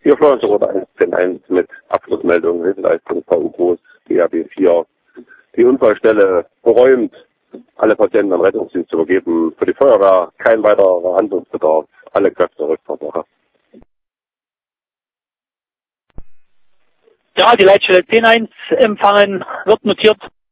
Hier Florence wurde 110.1 mit Abschlussmeldung, Hilfeleistung VU-Groß, DAB 4. Die Unfallstelle geräumt, alle Patienten an Rettungsdienst übergeben. Für die Feuerwehr kein weiterer Handlungsbedarf, alle Kräfte Rückfahrtsache. Ja, die Leitstelle 10.1 empfangen, wird notiert.